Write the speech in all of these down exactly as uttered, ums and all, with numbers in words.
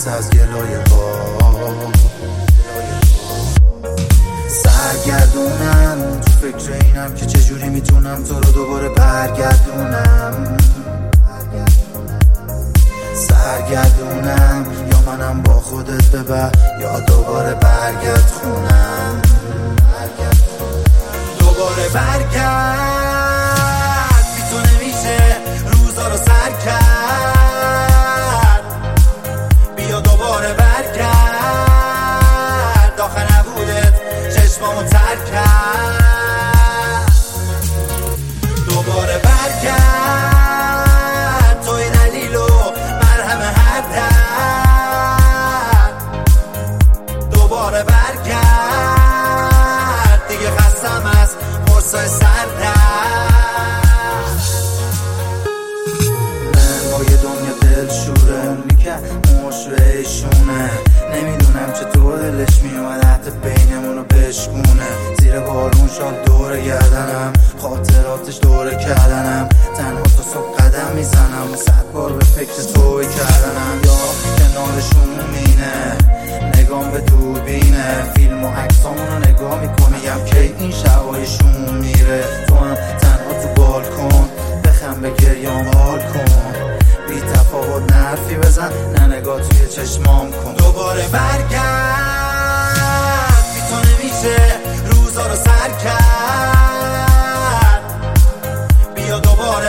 مست از گلای با سرگردونم، تو فکر اینم که چجوری میتونم تو رو دوباره برگردونم. سرگردونم یا منم با خودت ببر یا دوباره برگرد خونم. دوباره برگرد، بی تو نمیشه روزا رو سر کرد. بیا دوباره برگرد، آخه نبودت چشمامو تر کرد. دوباره برگرد، توی دلیل و مرهم هر درد. دوباره برگرد، دیگه خستم از قرصای سردرد. من یه دنیا دلشوره، اونی که مشوهشونه. نمیدونم چطور دلش میومد حتی بینمونو بشکونه. زیر بارون شاد دوره گردنم، خاطراتش دوره کردنم. تنها تا صبح قدم میزنم، صد بار به فکر توی کردنم. یا کنارشون مینه، نگام به دوربینه. فیلم و عکسامونو نگاه میکنیم که این شبایشون میره. تو هم تنها تو بالکن، بخم به گریام حال کن. بی تفاوت نرفی بزن، نه نگاه توی چشمام کن. دوباره برگرد، بی تو نمیشه روزا رو سر کرد. بیا دوباره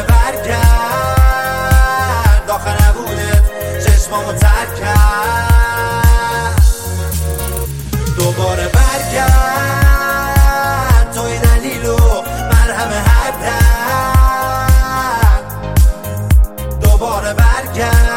برگرد، آخه نبودت چشمامو تر کرد. دوباره برگرد، توی دلیل و مرهم هر درد. دوباره برگرد،